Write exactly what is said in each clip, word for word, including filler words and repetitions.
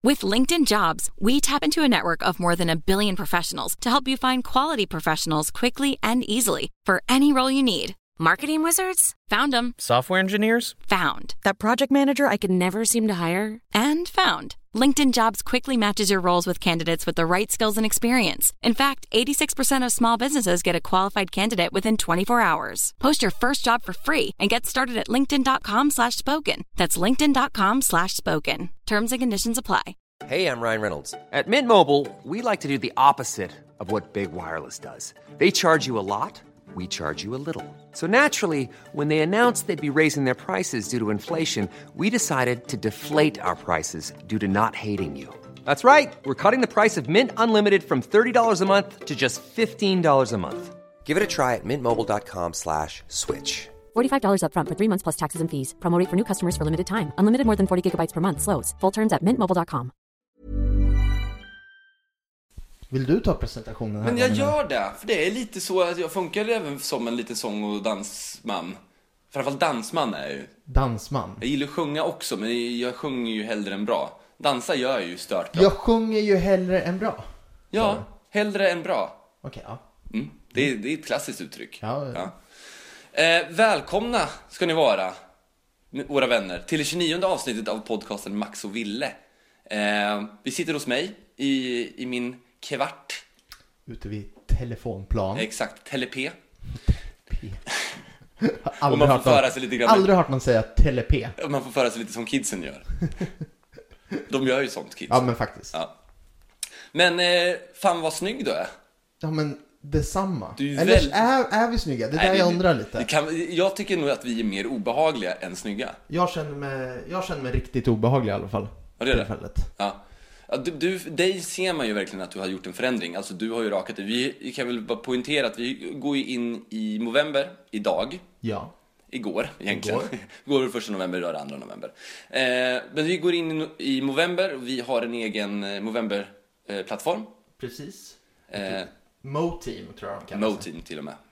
With LinkedIn Jobs, we tap into a network of more than a billion professionals to help you find quality professionals quickly and easily for any role you need. Marketing wizards? Found them. Software engineers? Found. That project manager I could never seem to hire? And found. LinkedIn Jobs quickly matches your roles with candidates with the right skills and experience. In fact, eighty-six percent of small businesses get a qualified candidate within twenty-four hours. Post your first job for free and get started at linkedin.com slash spoken. That's linkedin.com slash spoken. Terms and conditions apply. Hey, I'm Ryan Reynolds. At Mint Mobile, we like to do the opposite of what Big Wireless does. They charge you a lot. We charge you a little. So naturally, when they announced they'd be raising their prices due to inflation, we decided to deflate our prices due to not hating you. That's right. We're cutting the price of Mint Unlimited from thirty dollars a month to just fifteen dollars a month. Give it a try at mintmobile.com slash switch. forty-five dollars up front for three months plus taxes and fees. Promo rate for new customers for limited time. Unlimited more than forty gigabytes per month. Slows full terms at mint mobile dot com. Vill du ta presentationen här? Men jag gör det, för det är lite så att jag funkar även som en liten sång- och dansman. Framförallt dansman är jag ju. Dansman? Jag gillar att sjunga också, men jag sjunger ju hellre än bra. Dansa gör jag ju stört bra. Jag sjunger ju hellre än bra. Ja, så. Hellre än bra. Okej, okay, ja. Mm, det, är, det är ett klassiskt uttryck. Ja, ja. Ja. Eh, välkomna ska ni vara, våra vänner, till det tjugonionde avsnittet av podcasten Max och Ville. Eh, vi sitter hos mig i, i min kvart. Ute vid telefonplan. Exakt, telepé. Aldrig, man får hört föra någon, sig lite grann. aldrig hört någon säga telepé. Man får föra sig lite som kidsen gör. De gör ju sånt, kids. Ja, men faktiskt. Ja. Men eh, fan vad snygg du är. Ja, men detsamma. Du är Eller väl... är, är vi snygga? Det är Nej, där det, jag undrar lite. Det kan, jag tycker nog att vi är mer obehagliga än snygga. Jag känner mig, jag känner mig riktigt obehaglig i alla fall. Ja, det är det. Ja. Ja, du, du, dig ser man ju verkligen att du har gjort en förändring. Alltså du har ju rakat dig. Vi kan väl bara poängtera att vi går ju in i november idag. Ja. Igår egentligen. Igår. Går det första november, idag är det andra november. Eh, men vi går in i, i november och vi har en egen november-plattform. Eh, Precis. Eh, Mo-team tror jag de kallar sig. Mo-team till och med.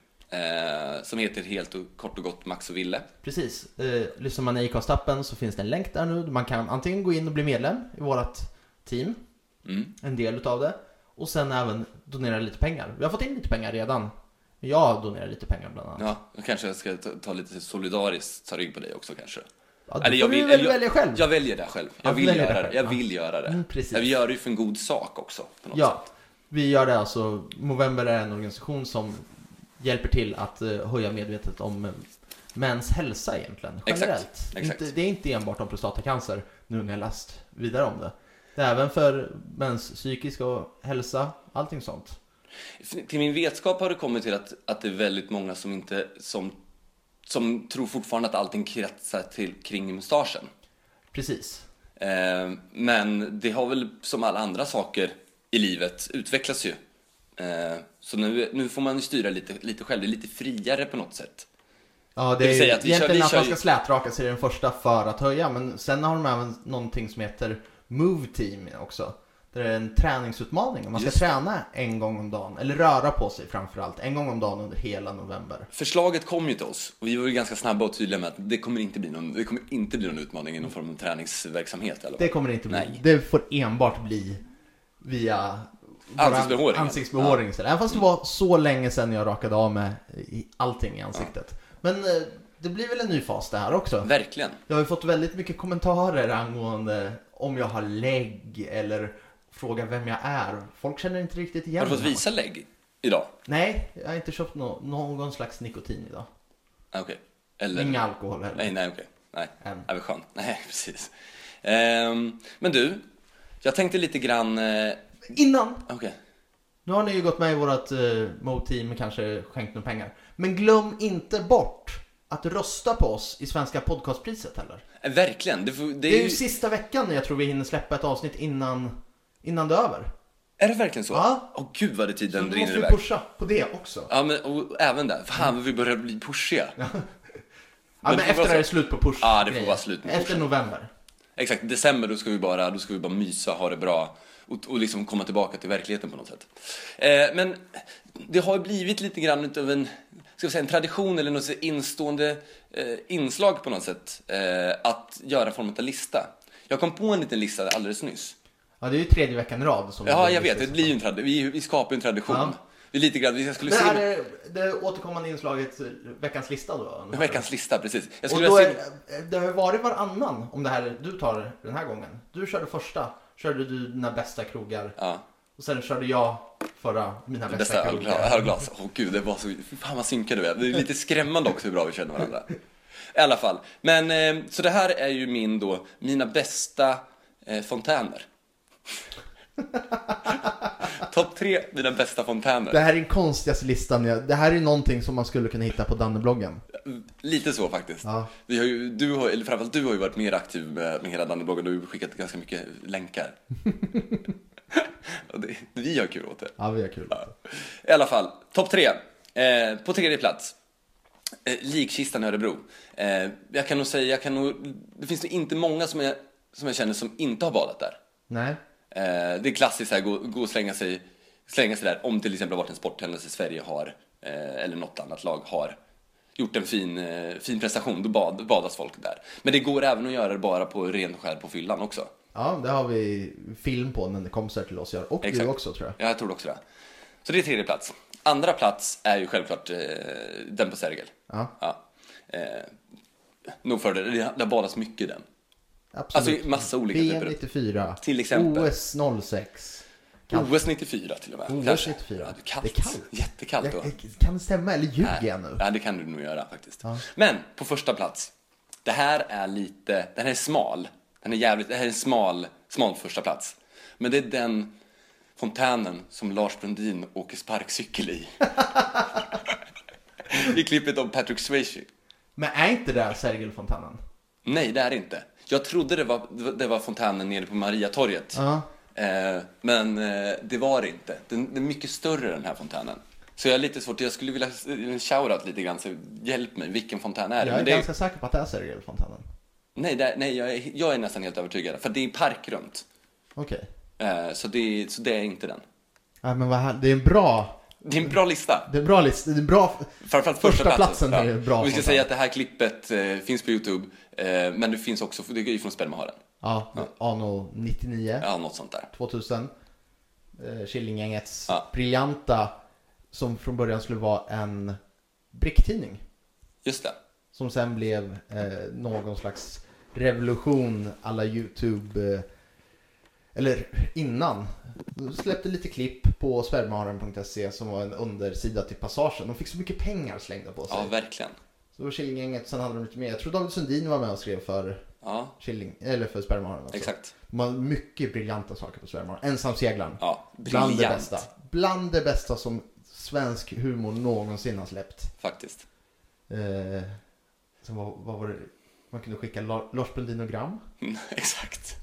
Eh, som heter helt och kort och gott Max och Ville. Precis. Eh, lyssnar man i Acast-appen så finns det en länk där nu. Man kan antingen gå in och bli medlem i vårt team. Mm. En del utav det. Och sen även donera lite pengar. Vi har fått in lite pengar redan. Jag donerar lite pengar bland annat. Ja, jag kanske ska ta, ta lite solidariskt, ta rygg på dig också kanske. Ja, eller jag vill väl jag, välja själv. Jag väljer det själv. Jag ja, vill göra det. Själv. Jag ja. vill göra det. Mm, precis. Jag gör det ju för en god sak också på något ja, sätt. Vi gör det alltså. Movember är en organisation som hjälper till att uh, höja medvetet om uh, mäns hälsa egentligen. Generellt. Exakt. Exakt. Inte, det är inte enbart om prostatacancer nu när jag läst vidare om det. Det är även för mäns psykiska hälsa, allting sånt. Till min vetskap har det kommit till att, att det är väldigt många som inte som, som tror fortfarande att allting kretsar till, kring mustaschen. Precis. Eh, men det har väl som alla andra saker i livet utvecklas ju. Eh, så nu, nu får man styra lite, lite själv, det är lite friare på något sätt. Ja, det, det är ju att vi egentligen kör, vi att man ska ju... slätraka sig den första för att höja. Men sen har de även någonting som heter Move Team också. Det är en träningsutmaning. Man ska Just. träna en gång om dagen. Eller röra på sig framförallt. En gång om dagen under hela november. Förslaget kom ju till oss. Och vi var ju ganska snabba och tydliga med att det kommer inte bli någon, det kommer inte bli någon utmaning i någon form av träningsverksamhet. Eller? Det kommer det inte bli. Nej. Det får enbart bli via ansiktsbehåring. Ansiktsbehåring. Ja. Även fast det var så länge sedan jag rakade av med allting i ansiktet. Ja. Men det blir väl en ny fas det här också. Verkligen. Jag har ju fått väldigt mycket kommentarer angående om jag har lägg eller fråga vem jag är. Folk känner inte riktigt igen. Har du fått visa lägg idag? Nej, jag har inte köpt no- någon slags nikotin idag. Okej. Okay. Eller... Inga alkohol heller. Nej, nej, okej. Okay. Nej, Än. är väl skönt. Nej, precis. Um, men du, jag tänkte lite grann... Uh... Innan! Okej. Okay. Nu har ni ju gått med i vårt uh, Mo-team och kanske skänkt några pengar. Men glöm inte bort att rösta på oss i Svenska podcastpriset heller. Eh, verkligen. Det, får, det, är, det är ju sista veckan jag tror vi hinner släppa ett avsnitt innan, innan det är över. Är det verkligen så? Ja. Åh gud vad det tiden så rinner måste vi iväg. pusha på det också. Ja, men och även där. Fan vad vi börjar bli pushiga. Ja, men, men det efter så... är det slut på push. Ja, det får vara slut med efter november. Exakt, december då ska vi bara då ska vi bara mysa, ha det bra och, och liksom komma tillbaka till verkligheten på något sätt. Eh, men det har blivit lite grann utav en ska vi säga en tradition eller något instående eh, inslag på något sätt eh, att göra form av lista. Jag kom på en liten lista alldeles nyss. Ja, det är ju tredje veckan i rad. Som ja, jag vet. Det blir ju en tradition. Vi, vi skapar ju en tradition. Ja. Vi lite grann, vi skulle det se... här är det återkommande inslaget veckans lista då? Veckans lista, precis. Jag och skulle då se... är, det har ju varit varannan om det här du tar den här gången. Du körde första. Körde du dina bästa krogar. Ja. Och sen körde jag förra mina bästa, bästa krogar. Ölglas. Åh oh, gud, det var så... Fan vad synkade du är. Det är lite skrämmande också hur bra vi känner varandra. I alla fall. Men, eh, så det här är ju min då, mina bästa eh, fontäner. Topp tre mina bästa fontäner. Det här är den konstigaste listan. Det här är någonting som man skulle kunna hitta på Dannebloggen. Lite så faktiskt. Ja. Vi har ju, du har, eller framförallt du har ju varit mer aktiv med, med hela Dannebloggen. Du har ju skickat ganska mycket länkar. Och det, vi har kul åt det. Ja, vi har kul. Ja. I alla fall, topp tre. Eh, på tredje plats. Eh, Likkistan i Örebro. Eh, jag kan nog säga, jag kan nog, det finns nog inte många som jag, som jag känner som inte har badat där. Nej. Eh, det är klassiskt att gå, gå och slänga sig, slänga sig där. Om till exempel har varit en sporthändelse i Sverige har, eh, eller något annat lag har gjort en fin, eh, fin prestation, då bad, badas folk där. Men det går även att göra det bara på ren skär på fyllan också. Ja, det har vi film på när det kommer till oss gör. Och Exakt. Du också, tror jag. Ja, jag tror också det. Så det är tredje plats. Andra plats är ju självklart eh, den på Sergel. Ja. Ja. Eh, nog för det. Det har badas mycket den. Absolut. Alltså massa olika V M typer. nittiofyra. Till exempel. O S noll sex. Kallt. O S nittiofyra till och med. O S Kanske. nittiofyra. Ja, det är kallt. Det är kallt. Jättekallt. Jag, kan det stämma? Eller ljuger jag nu? Ja, det kan du nog göra faktiskt. Ja. Men på första plats. Det här är lite, den här är smal. Den är jävligt, det här är en smal, smal första plats. Men det är den fontänen som Lars Brundin åker sparkcykel i. I klippet om Patrick Swayze. Men är inte det Sergelfontänen? Nej, det är det inte. Jag trodde det var, det var fontänen nere på Mariatorget. Ja. Eh, men eh, det var det inte. Den, den är mycket större den här fontänen. Så jag är lite svårt. Jag skulle vilja en shoutout lite grann. Så hjälp mig, vilken fontän är det? Jag är Men det ganska är... säker på att det är Sergelfontänen. Nej, det är, nej jag, är, jag är nästan helt övertygad. För det är parkrunt. Okej. Eh, så, det, så det är inte den. Ja, men vad här, det är en bra... Det är en bra lista. Det är en bra lista. Det är en bra... Framförallt första, första platsen, platsen ja. är bra. Och vi ska fontän. säga att det här klippet eh, finns på YouTube. Eh, men det finns också, det är ju från Spermaharen. Ja, ja. Anno nittionio. Ja, något sånt där. tvåtusen. Eh, Killinggängets Ja. briljanta, som från början skulle vara en bricktidning. Just det. Som sen blev eh, någon slags revolution alla YouTube. Eh, eller innan. De släppte lite klipp på spermaharen punkt se som var en undersida till Passagen. De fick så mycket pengar slängda på sig. Ja, verkligen. Så det var Killinggänget, sen hade de lite mer. Jag tror David Sundin var med och skrev för Ja, Killing, eller för spermaharen. Alltså. exakt. De har mycket briljanta saker på spermaharen. Ensamseglaren. Ja, Bland det briljant. bästa. Bland det bästa som svensk humor någonsin har släppt. Faktiskt. Eh, sen vad, vad var det? Man kunde skicka La- Lars Brundinogram. Mm, exakt.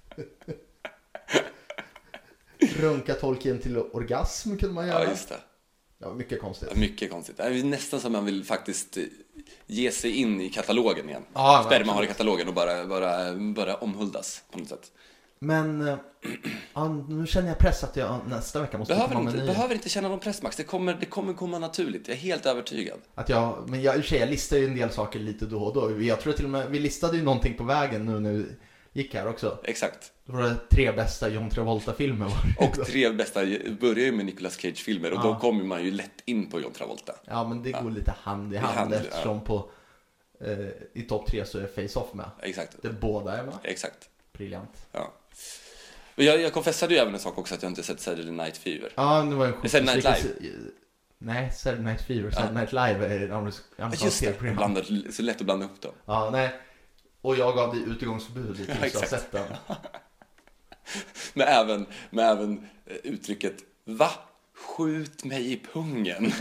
Runka Tolkien till orgasm kunde man göra. Ja, just det. Ja, mycket konstigt. Mycket konstigt. Det är nästan som man vill faktiskt eh, ge sig in i katalogen igen. Ja, Sperma har i katalogen och bara, bara, bara omhuldas på något sätt. Men eh, ja, nu känner jag press att jag nästa vecka måste Behöver komma inte, med en ny. behöver inte känna någon press, Max. Det kommer, det kommer komma naturligt. Jag är helt övertygad. Att jag, men jag, i och för sig, jag listar ju en del saker lite då och då. Jag tror till och med, vi listade ju någonting på vägen nu när vi gick här också. Exakt. Då var det tre bästa John Travolta-filmer. Var det Och tre bästa börjar ju med Nicolas Cage-filmer. Och Ja. då kommer man ju lätt in på John Travolta. Ja, men det går lite hand i hand, hand, ja. eftersom på eh, i topp tre så är Face-Off med. Exakt. Det båda är med. Exakt. Briljant. Ja. Och jag, jag konfessade ju även en sak också, att jag inte sett Saturday Night Fever. Ja, det var en Men Saturday Night Live. Nej, Saturday Night Fever. Saturday Night Live är en amerikansk Just det, tv-program. blandat, så lätt att blanda ihop dem. Ja, nej. Och jag gav dig utegångsförbud lite, Ja, så jag har exakt. sett den. Men även, med även uttrycket va? Skjut mig i pungen.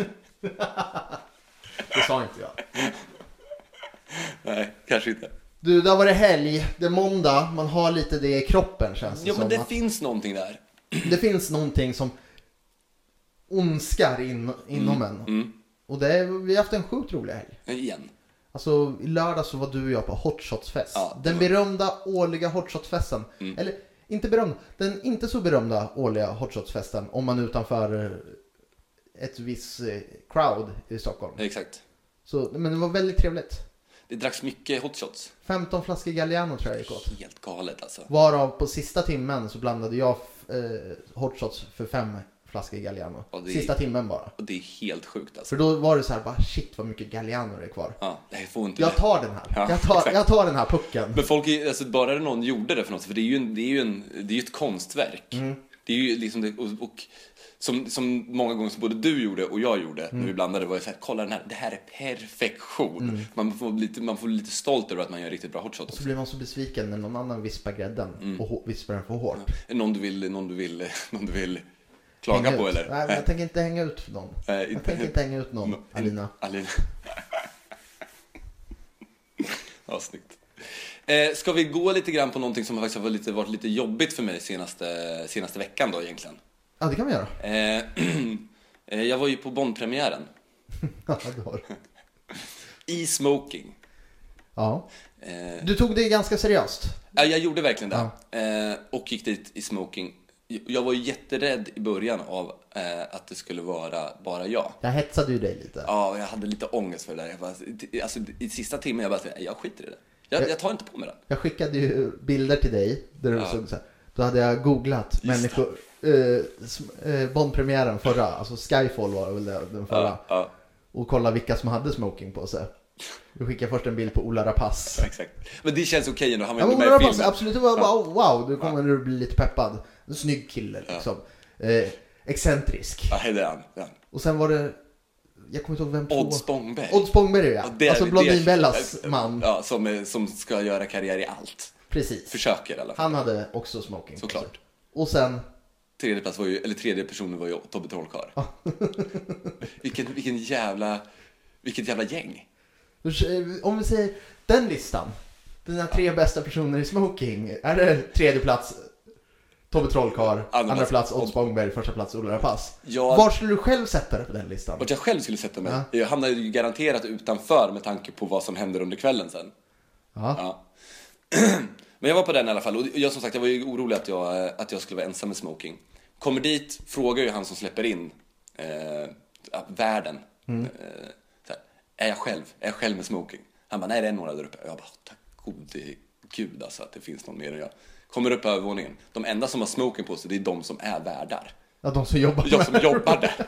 Det sa inte jag. Nej, kanske inte. Du, där var det helg. Det är måndag. Man har lite det i kroppen, känns det Ja, som. men det att finns någonting där. det finns någonting som ondskar in, inom en. Mm. Och det är, vi har haft en sjukt rolig helg. Igen. Alltså, i lördag så var du och jag på Hotshots-fest. Ja, den var- berömda årliga Hotshots-festen. Mm. Eller, inte berömd. Den inte så berömda årliga Hotshots-festen. Om man är utanför eh, ett visst eh, crowd i Stockholm. Exakt. Så, men det var väldigt trevligt. det dracks mycket hot shots. femton flaskor Galliano tror jag gick åt. Helt galet alltså. Varav på sista timmen så blandade jag eh, hot shots för fem flaskor Galliano. är, sista timmen bara. Och det är helt sjukt alltså. För då var det så här, bara shit vad mycket Galliano det är kvar. Ja, det får inte jag tar den här. Ja, jag, tar, jag tar den här pucken. Men folk är, alltså bara någon gjorde det för något, för det är ju en, det är ju en, det är ju ett konstverk. Mm. Det är ju liksom det, och, och som, som många gånger som både du gjorde och jag gjorde mm. när vi blandade, var jag så här, kolla den här, det här är perfektion. Mm. Man får lite, man får lite stolt över att man gör riktigt bra hotshot. Och så blir man så besviken när någon annan vispar grädden mm. och vispar den för hårt. Ja. Någon du vill, någon du vill, någon du vill klaga på eller? Nej, men jag tänker inte hänga ut för någon. Nej, jag inte, tänker inte hänga ut någon, no, Alina. Alina. Ja, snyggt. Eh, ska vi gå lite grann på någonting som faktiskt har varit lite, varit lite jobbigt för mig senaste, senaste veckan då egentligen? Ja, det kan vi göra. Eh, eh, jag var ju på Bondpremiären. Ja, det var I smoking. Ja. Eh, du tog det ganska seriöst. Ja, jag gjorde verkligen det. Ja. Eh, och gick dit i smoking. Jag var ju jätterädd i början av eh, att det skulle vara bara jag. Jag hetsade ju dig lite. Ja, jag hade lite ångest för det där. Jag bara, alltså, i sista timmen jag bara, jag skiter i det. Jag, jag, jag tar inte på mig den. Jag skickade ju bilder till dig där du ja. såg så här. Då hade jag googlat människor, eh, eh, Bondpremiären förra, alltså Skyfall var väl det, den förra. Ja, ja. Och kolla vilka som hade smoking på sig. Du skickade först en bild på Ola Rapace. Ja, exakt. Men det känns okej ändå. Han var ja, inte Ola med i Rapace, filmen. absolut. Det var wow, wow, du kommer ja. bli lite peppad. En snygg kille liksom. Ja. Eh, excentrisk. Ja, det är han. Ja. Och sen var det, jag kommer inte ihåg vem på. Odds Spångberg. Odds Spångberg, ja. Det, alltså Blondinbellas man. Ja, som, är, som ska göra karriär i allt. Precis. Försöker i alla fall. Han hade också smoking. Såklart. Och sen tredje plats var ju, eller tredje personen var ju Tobbe Trollkarl. Ja. vilken, vilken jävla, vilket jävla gäng. Om vi säger den listan, dina tre ja. bästa personer i smoking, är det tredje plats Tobbe Trollkarl, andra, andra plats Odds Spångberg, första plats Ola Rapace. Ja. Var skulle du själv sätta dig på den listan? Vart jag själv skulle sätta mig? Ja. Jag hamnade ju garanterat utanför med tanke på vad som händer under kvällen sen. Ja. Ja. Men jag var på den i alla fall. Och jag, som sagt, jag var ju orolig att jag, att jag skulle vara ensam med smoking. Kommer dit, frågar ju han som släpper in eh, världen. Mm. Eh, så här, är jag själv? Är jag själv med smoking? Han bara, nej det är några där uppe. Jag bara, tack gode gud alltså att det finns någon mer än jag. Kommer upp på övervåningen. De enda som har smoking på sig, det är de som är värdar. Ja, de som jobbar Jag som jobbar där.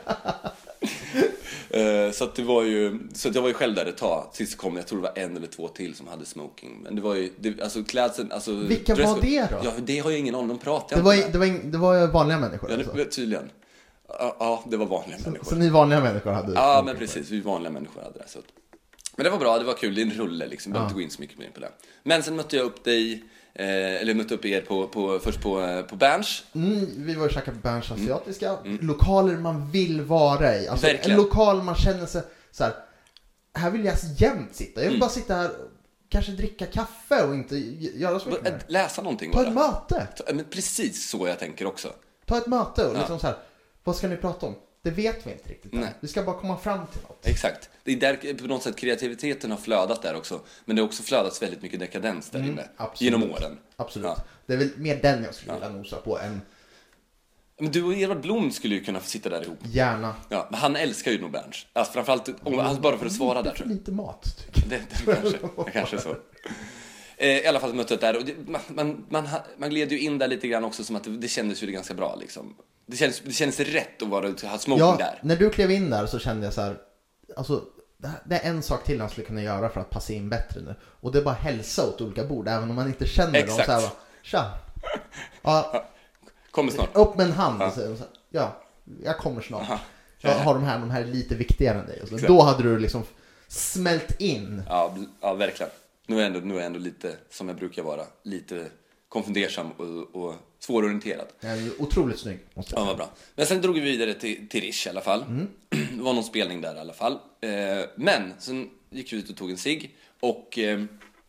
uh, så att det var ju, så att jag var ju själv där ett tag. Sist kom jag tror det var en eller två till som hade smoking. Men det var ju, det, alltså klädseln, alltså. Vilka var det då? Ja, det har jag ingen aning om, de pratade det var, det var, det var vanliga människor ja, alltså. det, tydligen. Ja, ja, det var vanliga så, människor. Så ni vanliga människor hade ja, men precis, vi vanliga människor hade det. Så. Men det var bra, det var kul, det är en rulle liksom. Jag behöver inte gå in så mycket mer på det. Men sen mötte jag upp dig. Eh, eller mötte upp er på, på, först på, på Berns. Mm, vi var ju käkade på Berns asiatiska. Mm. Lokaler man vill vara i. Alltså verkligen. En lokal man känner sig så här. Här vill jag jämt sitta. Jag vill mm. bara sitta här och kanske dricka kaffe och inte göra så mycket mer. Läsa någonting. Ta ett möte. Ta, men precis så jag tänker också. Ta ett möte och ja. liksom så här. Vad ska ni prata om? Det vet vi inte riktigt. Nej. Vi ska bara komma fram till något. Exakt. Det är där på något sätt kreativiteten har flödat där också. Men det har också flödats väldigt mycket dekadens där inne. Mm, genom åren. Absolut. Ja. Det är väl mer den jag skulle vilja ja. nosa på än. Men du och Edvard Blom skulle ju kunna få sitta där ihop. Gärna. Ja, men han älskar ju nog Berns. Alltså framförallt om, alltså bara för att svara där. För lite mat tycker jag. Det, det kanske, det kanske är så. I alla fall mötet där. Och det, man, man, man, man gled ju in där lite grann också som att det, det kändes ju det ganska bra liksom. Det känns, det känns rätt att vara, att ha smoking ja, där. När du klev in där så kände jag så här. Alltså, det är en sak till han skulle kunna göra för att passa in bättre nu. Och det är bara hälsa åt olika bord. Även om man inte känner exakt. dem så här. Tja. Ja, kommer snart. Upp med en hand. Ja, så här, ja jag kommer snart. Aha. Jag har de här, de här är lite viktigare än dig. Så då hade du liksom smält in. Ja, ja verkligen. Nu är, jag ändå, nu är jag ändå lite, som jag brukar vara, lite konfundersam och, och svårorienterad. Ja, otroligt snygg. Måste jag ja, vad bra. Men sen drog vi vidare till, till Rish i alla fall. Mm. Det var någon spelning där i alla fall. Eh, men sen gick vi ut och tog en cigg. Och eh,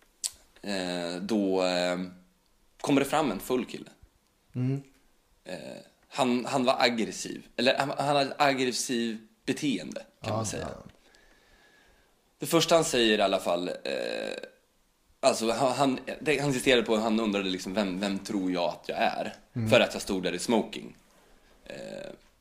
då eh, kommer det fram en full kille. Mm. Eh, han, han var aggressiv. Eller han, han hade aggressiv beteende kan ja, man säga. Ja. Det första han säger i alla fall... Eh, Alltså han, han, han insisterade på, han undrade liksom vem, vem tror jag att jag är mm. för att jag stod där i smoking. Eh,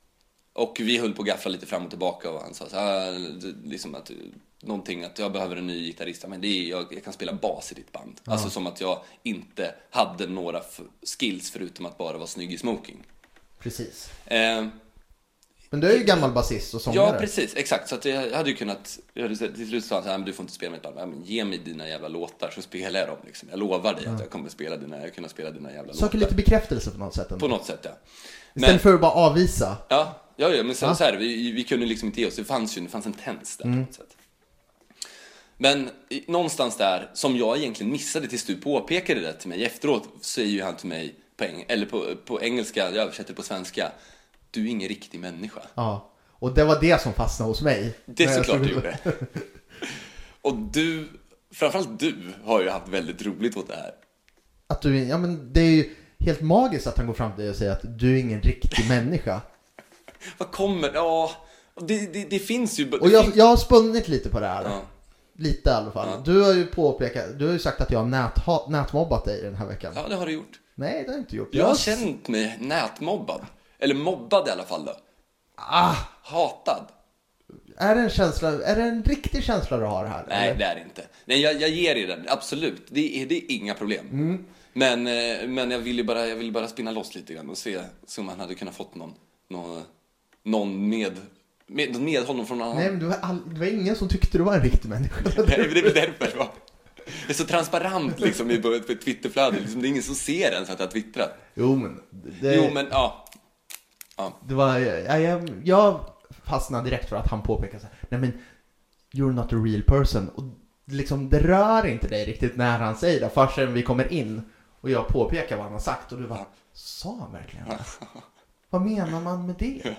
Och vi höll på att gaffla lite fram och tillbaka och han sa så här, liksom att någonting att jag behöver en ny gitarrist. Men det är, jag, jag kan spela bas i ditt band. Ja. Alltså som att jag inte hade några f- skills förutom att bara vara snygg i smoking. Precis. Eh, Men du är ju gammal basist och sångare. Ja, precis. Exakt. Så att jag hade ju kunnat... Jag hade, till slut sa han så här, men du får inte spela mitt band. Men ge mig dina jävla låtar så spelar jag dem. Liksom. Jag lovar dig ja. att jag kommer spela dina, jag kunna spela dina jävla Söker låtar. lite bekräftelse på något sätt. Ändå. På något sätt, ja. Men, istället för att bara avvisa. Ja, ja, ja men sen ja. så här, vi, vi kunde liksom inte ge oss. Det fanns ju det fanns en tens där mm. på något sätt. Men någonstans där, som jag egentligen missade tills du påpekade det till mig efteråt, säger ju han till mig på, eng- eller på, på engelska, jag översätter på svenska, du är ingen riktig människa. Ja, och det var det som fastnade hos mig. Det är såklart du gjorde. Och du, framförallt du, har ju haft väldigt roligt åt det här. Att du, ja men det är ju helt magiskt att han går fram till dig och säger att du är ingen riktig människa. Vad kommer, ja, det, det, det finns ju... Det och jag, finns... jag har spunnit lite på det här. Ja. Lite i alla fall. Ja. Du har ju påpekat, du har ju sagt att jag har nätha, nätmobbat dig den här veckan. Ja, det har du gjort. Nej, det har jag inte gjort. Jag har känt mig nätmobbad. Eller mobbad i alla fall då. Ah! Hatad. Är det en känsla, är det en riktig känsla du har här? Nej, eller? det är det inte. Nej, jag, jag ger dig den, absolut. Det är, det är inga problem. Mm. Men, men jag vill ju bara, jag vill bara spinna loss lite grann och se om man hade kunnat fått någon, någon, någon med... Med, med honom från någon annan. Nej, men det var, all, det var ingen som tyckte du var en riktig människa. Nej, det är väl därför va? Det är så transparent liksom i ett Twitterflöde. Liksom, det är ingen som ser ens att jag twittrar. Jo, men... Det, jo, men ja. ja. Det var... Jag, jag, jag fastnade direkt för att han påpekade så här, nej men, you're not a real person. Och liksom, det rör inte dig riktigt när han säger det. Förrän vi kommer in och jag påpekar vad han har sagt. Och du bara, sa han verkligen det? Vad menar man med det?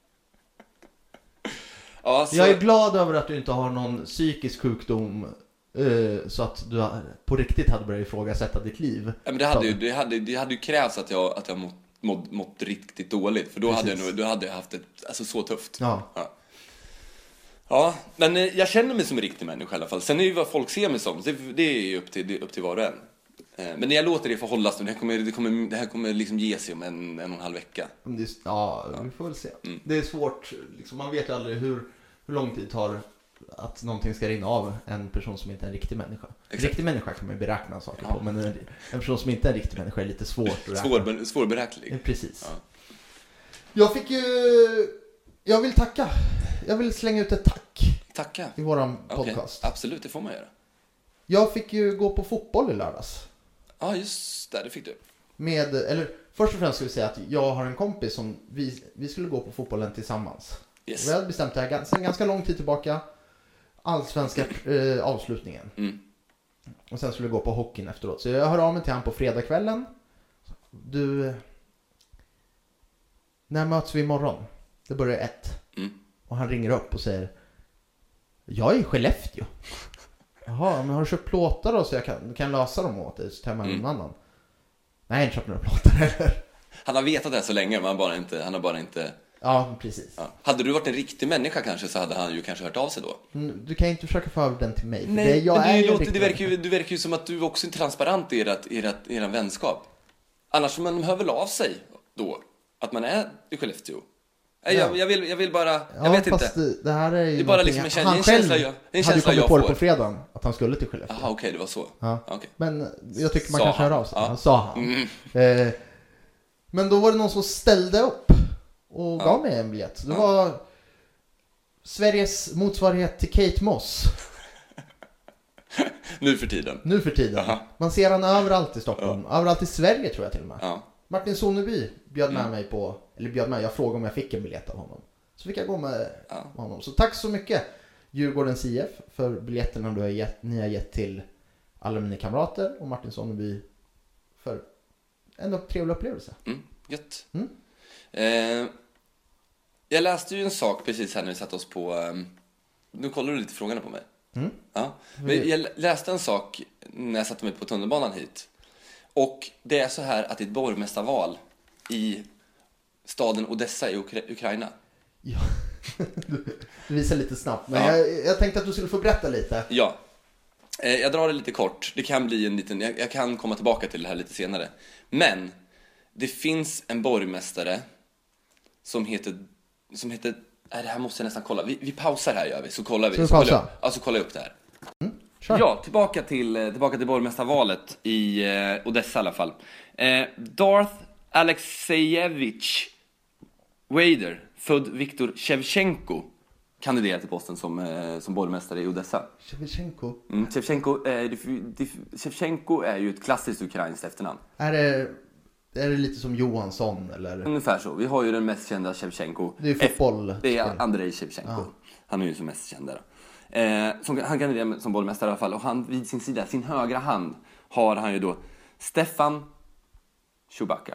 Ja, så... Jag är glad över att du inte har någon psykisk sjukdom uh, så att du på riktigt hade börjat ifrågasätta ditt liv. Ja, men det hade ju, det hade, det hade ju krävts att jag, att jag mått, mått, mått riktigt dåligt. För då hade, jag, då hade jag haft ett, alltså så tufft. Ja. Ja. Ja, men jag känner mig som en riktig människa i alla fall. Sen är ju vad folk ser mig som, det, det är ju upp till, upp till var och en. Men när jag låter det förhållas nu, det här kommer, det kommer, det här kommer liksom ge sig om en, en och en halv vecka. Ja, vi får väl se. Mm. Det är svårt, liksom, man vet ju aldrig hur, hur lång tid det tar att någonting ska rinna av en person som inte är en riktig människa. En riktig människa kan man ju beräkna saker ja. på, men en, en person som inte är en riktig människa är lite svårt att räkna. Svår, svårberäklig. Precis. Ja. Jag fick ju... Jag vill tacka. Jag vill slänga ut ett tack. Tacka? I våran podcast. Okay. Absolut, det får man göra. Jag fick ju gå på fotboll i lördags. Ja, just det, det fick du. Med, eller först och främst ska vi säga att jag har en kompis som vi, vi skulle gå på fotbollen tillsammans. Yes. Vi hade bestämt det här sen ganska lång tid tillbaka. Allsvenska eh, avslutningen. Mm. Och sen skulle vi gå på hockeyn efteråt. Så jag hör av mig till han på fredagskvällen. Du, när möts vi imorgon? Det börjar ett. Mm. Och han ringer upp och säger, jag är i Skellefteå. Jaha, men har du köpt plåtar då så jag kan, kan lösa dem åt dig så tar jag med mm. någon annan? Nej, jag har inte köpt några plåtar heller. Han har vetat det så länge, men han, bara inte, han har bara inte... Ja, precis. Ja. Hade du varit en riktig människa kanske så hade han ju kanske hört av sig då. Mm, du kan inte försöka få över den till mig. Nej, det, jag men är det, låter, det, verkar ju, det verkar ju som att du också är transparent i ert, i ert, i ert vänskap. Annars får man hör väl av sig då att man är i Skellefteå. Ja. Jag, jag, vill, jag vill bara, jag ja, vet fast inte. Det, det här är ju det är bara liksom en, känsla, han en själv känsla jag, en hade känsla kommit jag på får. det på fredagen att han skulle till Skellefteå. Jaha, okej, okay, det var så. Ja. Okay. Men jag tycker man sa kanske han. hör av sig. Ja. Han sa han. Mm. Eh, men då var det någon som ställde upp och ja. gav mig en biljett. Det ja. var Sveriges motsvarighet till Kate Moss. Nu för tiden. Nu för tiden. Aha. Man ser han överallt i Stockholm. Ja. Överallt i Sverige tror jag till och med. Ja. Martin Soneby bjöd med mm. mig på, eller bjöd med, jag frågade om jag fick en biljett av honom. Så fick jag gå med ja. honom. Så tack så mycket Djurgårdens I F för biljetterna du har gett, ni har gett till alla mina kamrater och Martin Soneby för en trevlig upplevelse. Mm, gött. Mm. Eh, jag läste ju en sak precis här när vi satt oss på, um, nu kollar du lite frågorna på mig. Mm. Ja. Men jag läste en sak när jag satte mig på tunnelbanan hit. Och det är så här att det är ett borgmästarval i staden Odessa i Ukra- Ukraina. Ja, du visar lite snabbt. Men ja. jag, jag tänkte att du skulle få berätta lite. Ja, eh, jag drar det lite kort. Det kan bli en liten, jag, jag kan komma tillbaka till det här lite senare. Men det finns en borgmästare som heter som heter... Nej, det här måste jag nästan kolla. Vi, vi pausar här, gör vi. Så kollar vi. Så vi så kollar pausar? jag, ja, så kollar jag upp det här. Mm, kör. Ja, tillbaka till, tillbaka till borgmästarvalet i eh, Odessa i alla fall. Eh, Darth Alexejevich Wader, född Viktor Shevchenko, kandiderar till posten som, eh, som borgmästare i Odessa. Shevchenko? Mm, Shevchenko, eh, Shevchenko är ju ett klassiskt ukrainskt efternamn. Är det, är det lite som Johansson eller? Ungefär så. Vi har ju den mest kända Shevchenko. Det är fotboll. Det är Andrei Shevchenko. Ja. Han är ju som mest känd där. Eh, som, han kandiderar som borgmästare i alla fall. Och han, vid sin sida, sin högra hand, har han ju då Stefan Chewbacca.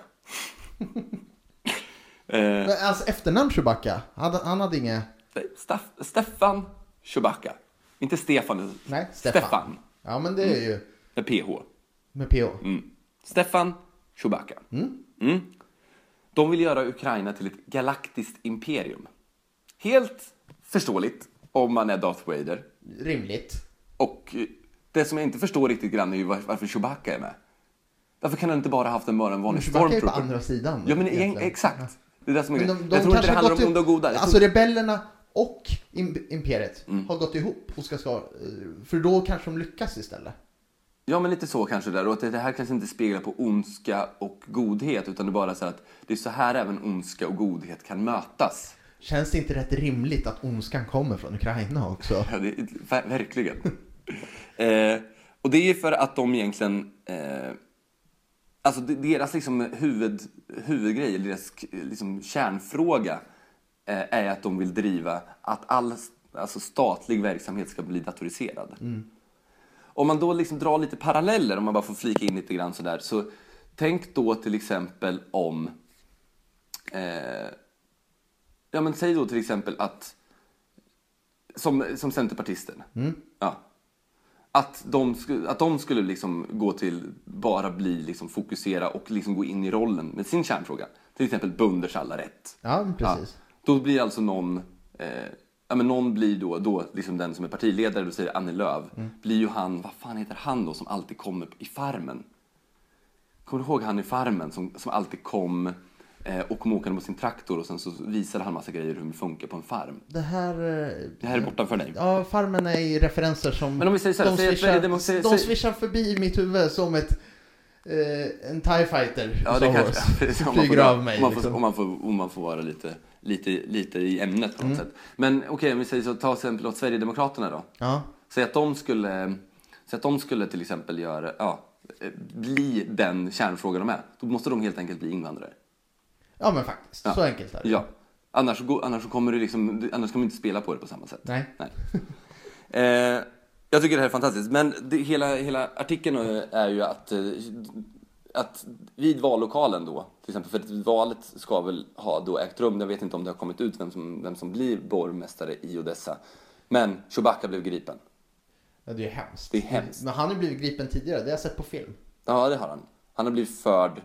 eh, Men alltså efternamn Chewbacca? Han, han hade inga... Staff, Stefan Chewbacca. Inte Stefan. Nej, Stefan. Stefan. Ja, men det är ju... Med P H. Med P H. Mm. Stefan Chewbacca. Mm. Mm. De vill göra Ukraina till ett galaktiskt imperium. Helt förståeligt om man är Darth Vader. Rimligt. Och det som jag inte förstår riktigt grann är ju varför Chewbacca är med. Varför kan han inte bara haft en, bara en vanlig Chewbacca är stormtrooper? på andra sidan. Ja, men egentligen. Exakt. Ja. Det är det som är de, grejen. de Jag tror inte det handlar om gått onda och goda. Alltså tror... rebellerna och imperiet Mm. har gått ihop och ska, ska... För då kanske de lyckas istället. Ja, men lite så kanske där. Och att det här kanske inte speglar på ondska och godhet, utan det är bara så att det är så här även ondska och godhet kan mötas. Känns det inte rätt rimligt att ondskan kommer från Ukraina också? Ja, det är, ver- verkligen. eh, och det är för att de egentligen... Eh, alltså deras liksom huvud, huvudgrej, deras liksom kärnfråga eh, är att de vill driva att all alltså statlig verksamhet ska bli datoriserad. Mm. Om man då liksom drar lite paralleller, om man bara får flika in lite grann sådär, så tänk då till exempel om... Eh, ja, men säg då till exempel att... Som, som centerpartisten. Mm. Ja. Att de, att de skulle liksom gå till bara bli liksom fokusera och liksom gå in i rollen med sin kärnfråga. Till exempel bönders alla rätt. Ja, precis. Ja. Då blir alltså någon... Eh, ja, men någon blir då, då liksom den som är partiledare, då säger Annie Lööf. Mm. Blir ju han, vad fan heter han då, som alltid kommer i Farmen? Kommer du ihåg han i Farmen som, som alltid kom eh, och kom åkande på sin traktor och sen så visade han massa grejer hur det funkar på en farm. Det här... Det här är bortanför dig. Ja, Farmen är i referenser som... Men om vi säger så här, de, säger swishar, det måste, de säger... swishar förbi mitt huvud som ett... Eh, en TIE Fighter. Ja, det kanske... Ja, flyger får, av mig. Om man får, liksom. om man får, om man får vara lite, lite, lite i ämnet på något mm. sätt. Men okej, okay, om vi säger så, ta till exempel åt Sverigedemokraterna då. Ja. Säg att de skulle... Så att de skulle till exempel göra... Ja, bli den kärnfrågan de är. Då måste de helt enkelt bli invandrare. Ja, men faktiskt. Ja. Så enkelt är det. Ja. Annars, annars kommer du liksom... Annars kommer du inte spela på det på samma sätt. Nej. Nej. eh, jag tycker det här är fantastiskt. Men det, hela, hela artikeln är ju att... att vid vallokalen då, till exempel, för att valet ska väl ha då ägt rum, jag vet inte om det har kommit ut vem som, vem som blir borgmästare i Odessa, men Chewbacca blev gripen. Ja, det är hemskt. Det är hemskt. Men han har blivit gripen tidigare, det har jag sett på film. Ja, det har han. Han har blivit förd,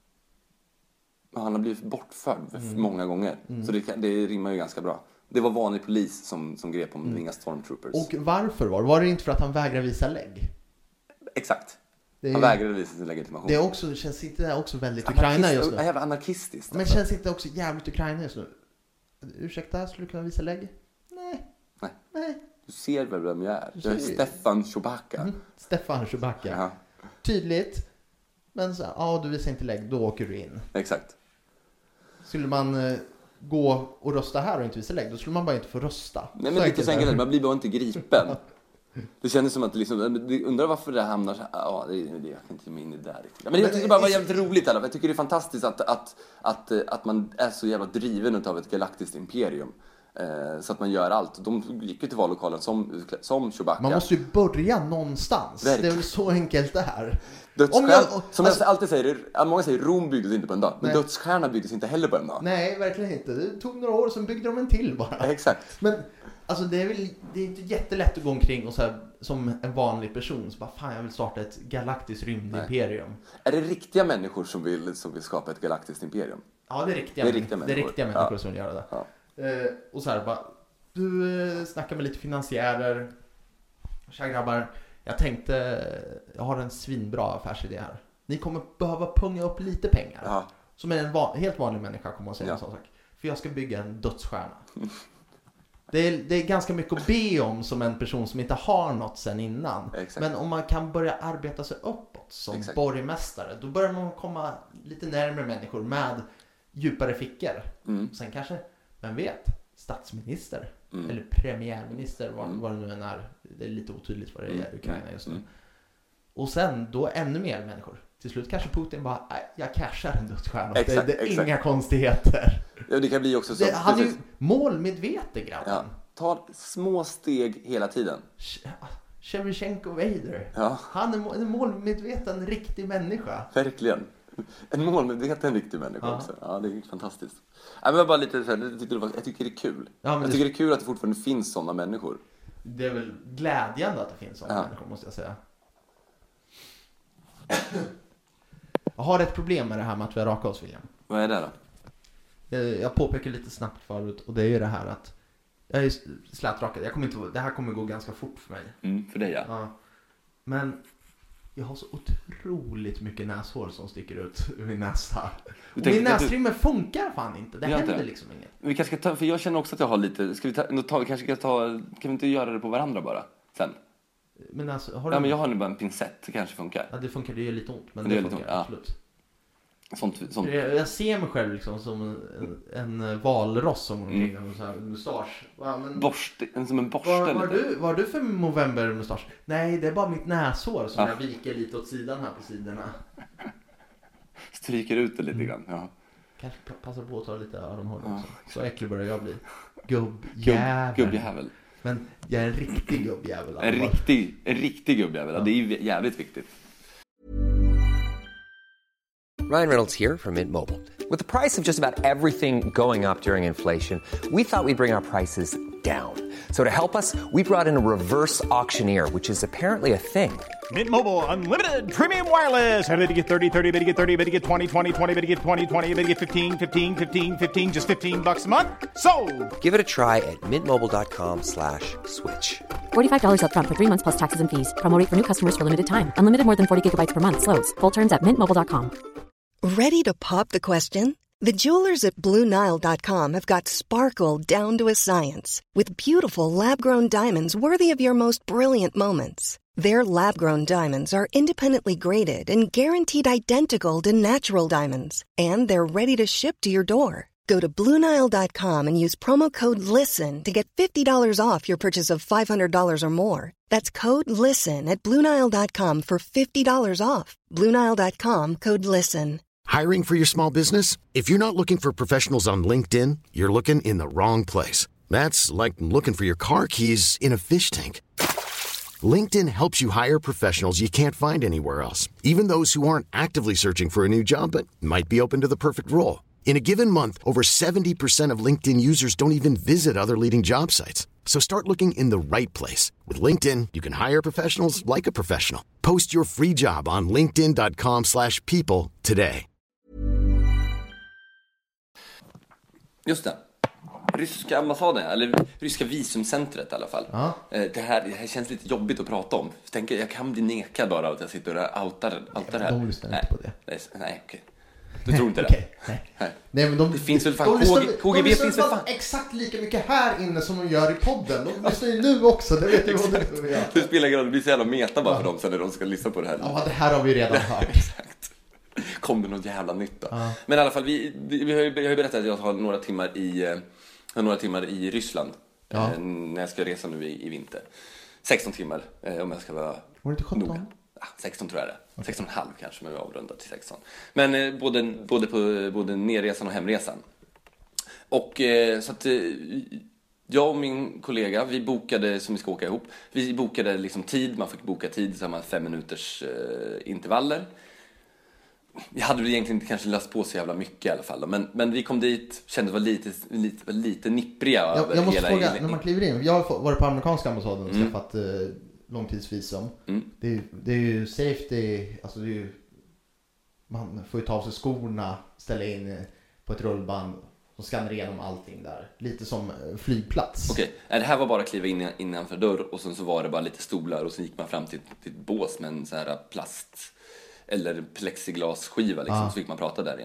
han har blivit bortförd mm. många gånger, mm. så det, det rimmar ju ganska bra. Det var vanlig polis som, som grep om mm. inga stormtroopers. Och varför var det? Var det inte för att han vägrade visa lägg? Exakt. Är, han vägrade visa sin legitimation. Det är också, känns inte det också väldigt Ukraina just nu? Det är jävla anarkistiskt. Men alltså. Känns inte också jävligt Ukraina just nu? Ursäkta, skulle du kunna visa lägg? Nej. Nej. Nej. Du ser väl vem jag är? Jag är Stefan Chewbacca. Mm. Stefan Chewbacca. Ja. Tydligt. Men så, ja, du visar inte lägg, då åker du in. Exakt. Skulle man eh, gå och rösta här och inte visa lägg, då skulle man bara inte få rösta. Nej, men lite så enkelt, man blir bara inte gripen. Det kändes som att det liksom, undrar varför det hamnar så här. Ja, det, det, jag kan inte ge in i det där riktigt. Men jag tycker det bara var jävligt roligt i alla fall. Jag tycker det är fantastiskt att, att, att, att man är så jävla driven av ett galaktiskt imperium. Eh, så att man gör allt. De gick ju till vallokalen som, som Chewbacca. Man måste ju börja någonstans. Verkligen. Det är väl så enkelt det här. Dödsstjärna, jag, som alltså, jag alltid säger, många säger Rom byggdes inte på en dag. Men nej. dödsstjärna byggdes inte heller på en dag. Nej, verkligen inte. Det tog några år, sen byggde de en till bara. Ja, exakt. Men alltså det är väl det är inte jättelätt att gå omkring och så här, som en vanlig person så bara, fan, jag vill starta ett galaktiskt rymdimperium. Är det riktiga människor som vill, som vill skapa ett galaktiskt imperium? Ja, det är riktiga, det är riktiga människor, det är riktiga människor ja. som vill göra det. Ja. Eh, och så här bara, du eh, snackar med lite finansiärer. Tja grabbar, jag tänkte, jag har en svinbra affärsidé här. Ni kommer behöva punga upp lite pengar. Ja. Som en van, helt vanlig människa kommer att säga ja. en sån sak. för jag ska bygga en dödsstjärna. Det är, det är ganska mycket att be om som en person som inte har något sen innan. Exakt. Men om man kan börja arbeta sig uppåt som Exakt. borgmästare, då börjar man komma lite närmare människor med djupare fickor. Mm. Sen kanske, vem vet, statsminister Mm. eller premiärminister, vad, Mm. vad det nu än är. Det är lite otydligt vad det är i Ukraina just nu. Mm. Och sen då ännu mer människor. Till slut kanske Putin bara, nej, jag cashar en dödsstjärna. Det, Exakt, det är exakt. inga konstigheter. Ja, det kan bli också så. Det, han är ju precis. målmedveten, grabben. Ja. Ta små steg hela tiden. Shevchenko Vader. Ja. Han är må- en målmedveten riktig människa. Verkligen. En målmedveten riktig människa Ja. också. Ja, det är fantastiskt. Nej, men bara lite så här, jag, tycker det var, jag tycker det är kul. Ja, men jag det- tycker det är kul att det fortfarande finns sådana människor. Det är väl glädjande att det finns sådana Ja. människor, måste jag säga. Jag har ett problem med det här med att vi har raka oss, William. Vad är det då? Jag, jag påpekar lite snabbt förut, och det är ju det här att jag är slätrakad. Jag kommer inte, det här kommer gå ganska fort för mig. Mm, för dig ja. Ja. Men jag har så otroligt mycket näshår som sticker ut ur min näsa. Och tänker min att du- nässtrimmer funkar fan inte. Det Gör inte händer det? liksom inget. Vi kanske ska ta, för jag känner också att jag har lite, ska vi ta, nå ta vi kanske ska ta, kan vi inte göra det på varandra bara? Sen? Men alltså, har du... Ja, men jag har nu bara en pincett, det kanske funkar. Ja, det funkar, det gör lite ont, men Det det, gör lite funkar ont, ja. absolut. Sånt, sånt. Jag, jag ser mig själv liksom som en, en valross som omkring mm. en sån här mustasch. Ja, men... Borste, en som en borste. Vad har lite. du, vad har du för novembermustasch? Nej, det är bara mitt näshår som Ja. jag viker lite åt sidan här på sidorna. Stryker ut det lite Mm. grann, ja. Kanske p- passar på att ta lite öronhåll också. Så äcklig börjar jag bli. Gubb, Gubbjävel. gubbjävel. Men jag är en riktig gubbjävel. En riktig, en riktig gubbjävel, ja. Det är ju jävligt viktigt. Ryan Reynolds here from Mint Mobile. With the price of just about everything going up during inflation, we thought we'd bring our prices down. So to help us, we brought in a reverse auctioneer, which is apparently a thing. Mint Mobile Unlimited Premium Wireless. How to get thirty, thirty, how to get thirty, how to get twenty, twenty, twenty, how to get twenty, twenty, how to get fifteen, fifteen, fifteen, fifteen, just fifteen bucks a month? Sold! Give it a try at mintmobile.com slash switch. forty-five dollars up front for three months plus taxes and fees. Promo rate for new customers for limited time. Unlimited more than forty gigabytes per month. Slows full terms at mint mobile dot com. Ready to pop the question? The jewelers at Blue Nile dot com have got sparkle down to a science with beautiful lab-grown diamonds worthy of your most brilliant moments. Their lab-grown diamonds are independently graded and guaranteed identical to natural diamonds, and they're ready to ship to your door. Go to Blue Nile dot com and use promo code LISTEN to get fifty dollars off your purchase of five hundred dollars or more. That's code LISTEN at Blue Nile dot com for fifty dollars off. Blue Nile dot com, code LISTEN. Hiring for your small business? If you're not looking for professionals on LinkedIn, you're looking in the wrong place. That's like looking for your car keys in a fish tank. LinkedIn helps you hire professionals you can't find anywhere else, even those who aren't actively searching for a new job but might be open to the perfect role. In a given month, over seventy percent of LinkedIn users don't even visit other leading job sites. So start looking in the right place. With LinkedIn, you can hire professionals like a professional. Post your free job on linkedin dot com slash people today. Just det. Ryska ambassaden, eller ryska visumcentret i alla fall. Ja. Eh, Det, här, det här känns lite jobbigt att prata om. Jag tänker, jag kan bli nekad bara av att jag sitter och outar, outar här. De lyssnar inte nej, på det. Nej, nej okej. Du tror inte det? Okej, nej. Nej. Nej, men de, Det finns väl fan- de lyssnar- K G- K G B de lyssnar finns väl fan fan- exakt lika mycket här inne som de gör i podden. De lyssnar ju nu också, det vet du vad det är. Det spelar ingen roll, det blir så jävla meta bara för dem sen när de ska lyssna på det här. Ja, det här har vi redan hört. Exakt. Kom det något jävla nytt då. Ja. Men i alla fall, vi, vi, vi har ju, jag har ju berättat att jag har några timmar i, eh, har några timmar i Ryssland. Ja. eh, När jag ska resa nu i, i vinter. sexton timmar, eh, om jag ska vara Var det inte sjutton? noga. Ja, sexton tror jag det. sexton och en halv kanske, men vi avrundar till sexton. Men eh, både, både på både nerresan och hemresan. Och eh, så att eh, jag och min kollega, vi bokade, som vi ska åka ihop, vi bokade liksom tid, man fick boka tid, så har man fem minuters eh, intervaller. Vi hade väl egentligen inte kanske läst på så jävla mycket i alla fall då. men, men vi kom dit, kände var lite, lite, var lite nippriga Jag, över jag måste hela fråga, in- när man kliver in, jag har varit på amerikanska ambassaden och Mm. skaffat eh, långtidsvisum. Mm. Det, är, ju- det är ju safety, alltså det är ju, man får ju ta av sig skorna, ställa in eh, på ett rullband och skanna igenom allting där. Lite som eh, flygplats. Okej, okay. Det här var bara att kliva in innanför dörr och sen så var det bara lite stolar och så gick man fram till, till ett bås med en så här plast eller plexiglasskiva liksom, Ah. så fick man prata där igenom.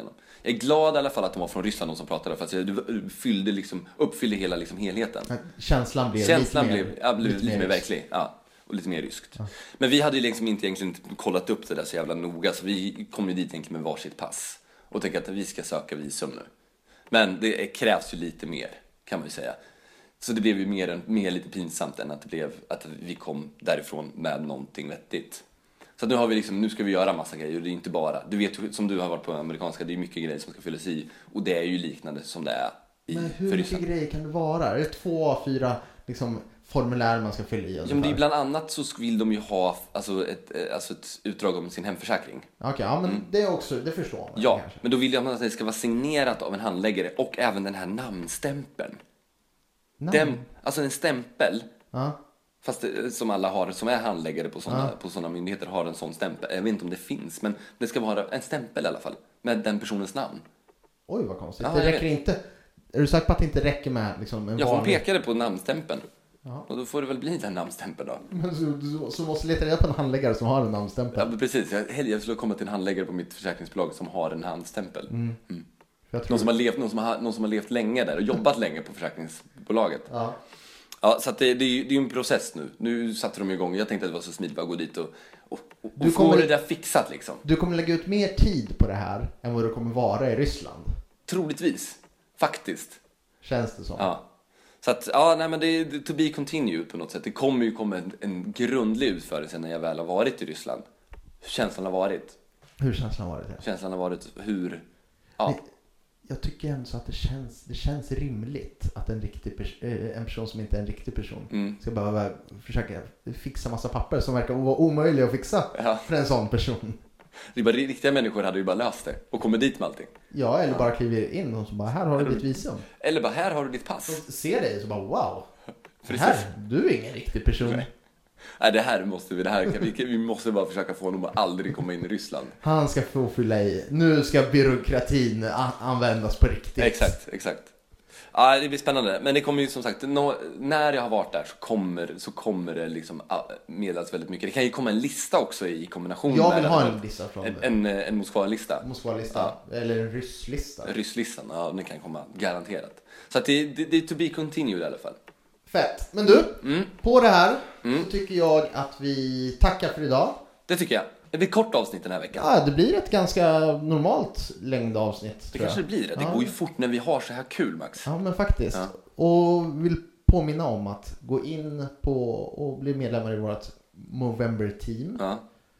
Jag är glad i alla fall att de var från Ryssland, de som pratade, för att du fyllde liksom, uppfyllde hela liksom helheten. Känslan blev Känslan lite blev, mer, ja, blev lite lite mer mer verklig. Ja, och lite mer ryskt. Ja. Men vi hade ju liksom inte egentligen kollat upp det där så jävla noga, så vi kom ju dit egentligen med varsitt pass och tänkte att vi ska söka visum nu. Men det krävs ju lite mer, kan man ju säga. Så det blev ju mer, mer lite pinsamt än att det blev att vi kom därifrån med någonting vettigt. Så nu har vi liksom, nu ska vi göra massa grejer, och det är inte bara, du vet som du har varit på amerikanska, det är mycket grejer som ska fyllas i, och det är ju liknande som det är i. Men hur mycket grejer kan det vara? Är det två A fyra liksom formulär man ska fylla i? Ja, men det är bland annat så vill de ju ha alltså ett, alltså ett utdrag om sin hemförsäkring. Okej, okay, ja men mm. det är också, det förstår man. Ja, kanske. Men då vill jag att det ska vara signerat av en handläggare, och även den här namnstämpeln. Namn? Den, alltså en stämpel. Ja. Fast det, som alla har, som är handläggare på sådana, ja. på sådana myndigheter, har en sån stämpel. Jag vet inte om det finns, men det ska vara en stämpel i alla fall med den personens namn. Oj, vad konstigt. Ja, det räcker inte. Är du säker på att det inte räcker med liksom en ja, vanlig... hon pekade på namnstämpeln. Ja. Och då får det väl bli den namnstämpeln då. Men så, så, så måste leta reda på en handläggare som har en namnstämpel. Ja, precis. Jag, jag skulle komma till en handläggare på mitt försäkringsbolag som har en handstämpel. Mm. Mm. Jag tror... någon, som har levt, någon, som har, någon som har levt länge där och jobbat länge på försäkringsbolaget. Ja. Ja, så att det, det, är ju, det är ju en process nu. Nu satte de igång. Jag tänkte att det var så smidigt att gå dit och, och, och, och få kommer, det där fixat liksom. Du kommer lägga ut mer tid på det här än vad du kommer vara i Ryssland. Troligtvis. Faktiskt. Känns det så? Ja. Så att, ja, nej men det är to be continued på något sätt. Det kommer ju komma en, en grundlig utförelse när jag väl har varit i Ryssland. Hur känslan har varit. Hur känslan har varit? Ja. Känslan har varit hur... Ja. Men jag tycker ändå så att det känns, det känns rimligt att en, riktig pers- en person som inte är en riktig person mm. ska bara försöka fixa massa papper som verkar vara omöjliga att fixa ja. för en sån person. Det är bara, riktiga människor hade ju bara löst det och kommit dit med allting. Ja, eller ja. bara kliver in och så bara, här har du ditt visum. Eller bara, här har du ditt pass. Och ser dig så bara, wow. Här, du är ingen riktig person. Nej. Nej, det här måste vi, det här, vi, vi måste bara försöka få honom att aldrig komma in i Ryssland. Han ska få fylla i. Nu ska byråkratin a- användas på riktigt. Exakt, exakt. Ja, det blir spännande. Men det kommer ju som sagt, nå, när jag har varit där så kommer, så kommer det liksom meddelas väldigt mycket. Det kan ju komma en lista också i kombination. Jag vill med ha en lista från en, en, en Moskva-lista. Moskva-lista, ja. Eller en rysslista. Rysslistan, ja, det kan komma garanterat. Så att det, det, det är to be continued i alla fall. Fett. Men du, mm. på det här mm. så tycker jag att vi tackar för idag. Det tycker jag. Det blir ett kort avsnitt den här veckan. Ja, det blir ett ganska normalt längd avsnitt. Det kanske det blir det. Det ja. går ju fort när vi har så här kul, Max. Ja, men faktiskt. Ja. Och vill påminna om att gå in på och bli medlemmar i vårt Movember-team. Ja.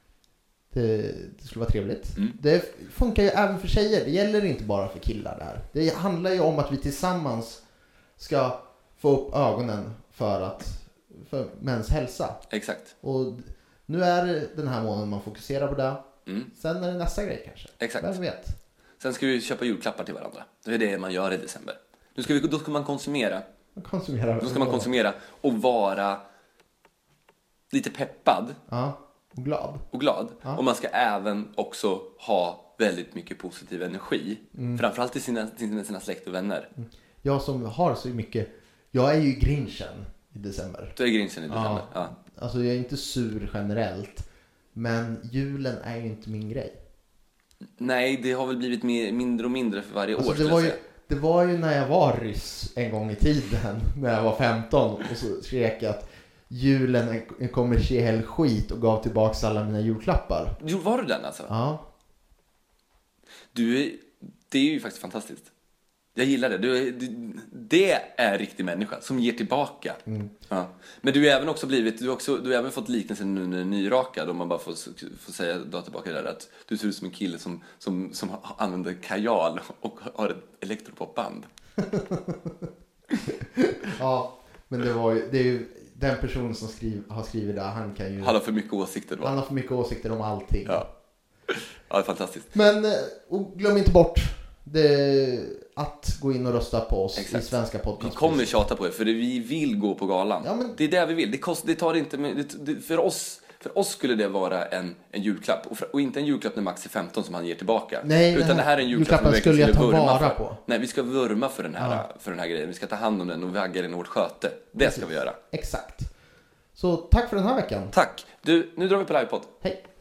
Det, det skulle vara trevligt. Mm. Det funkar ju även för tjejer. Det gäller inte bara för killar där. Det handlar ju om att vi tillsammans ska få upp ögonen för, att, för mäns hälsa. Exakt. Och nu är det den här månaden man fokuserar på det. Mm. Sen är det nästa grej kanske. Exakt. Vem vet? Sen ska vi köpa julklappar till varandra. Det är det man gör i december. Nu ska vi, då ska man konsumera. konsumera då ska man konsumera och vara lite peppad. Ja, och glad. Och glad. Ja. Och man ska även också ha väldigt mycket positiv energi. Mm. Framförallt till sina, till sina släkt och vänner. Mm. Jag som har så mycket... Jag är ju grinchen i december. Du är grinchen i december, ja. ja. Alltså jag är inte sur generellt. Men julen är ju inte min grej. Nej, det har väl blivit mer, mindre och mindre för varje alltså, år. Det var, ju, det var ju när jag var ryss en gång i tiden. När jag var femton. Och så skrek jag att julen är en kommersiell skit. Och gav tillbaka alla mina julklappar. Jo, var du den alltså? Ja. Du, det är ju faktiskt fantastiskt. Jag gillar det. Du, du, det är riktig människa som ger tillbaka. Mm. Ja. Men du har även också blivit, du har, också, du har även fått liknelsen nu när du är nyrakad. Om man bara får, får säga då tillbaka där att du ser ut som en kille som, som, som använder kajal och har ett elektropopband. Ja, men det var ju, det är ju den personen som skriv, har skrivit det. Han kan ju... Han har för mycket åsikter då. Han har för mycket åsikter om allting. Ja, ja det är fantastiskt. Men och glöm inte bort det, att gå in och rösta på oss. Exakt. I svenska podcast. Vi kommer tjata på det för det, vi vill gå på galan. Ja, men... Det är det vi vill. Det, kost, det tar inte det, det, för oss för oss skulle det vara en, en julklapp och, för, och inte en julklapp när Max är femton som han ger tillbaka. Nej, utan det här, det här är en julklapp som vi skulle jag ta vara för. på. Nej, vi ska vurma för den här ja. för den här grejen. Vi ska ta hand om den och vagga den i vårt sköte. Det Precis. Ska vi göra. Exakt. Så tack för den här veckan. Tack. Du, nu drar vi på livepodd. Hej.